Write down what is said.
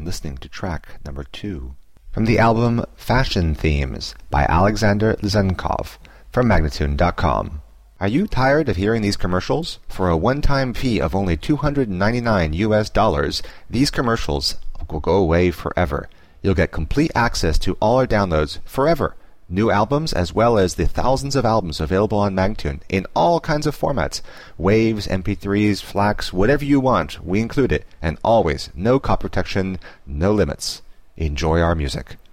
listening to track number 2. From the album Fashion Themes by Alexander Lizenkov from Magnatune.com. Are you tired of hearing these commercials? For a one-time fee of only $299, these commercials will go away forever. You'll get complete access to all our downloads forever. New albums as well as the thousands of albums available on Magnatune in all kinds of formats. Waves, MP3s, FLACs, whatever you want, we include it. And always, no copy protection, no limits. Enjoy our music.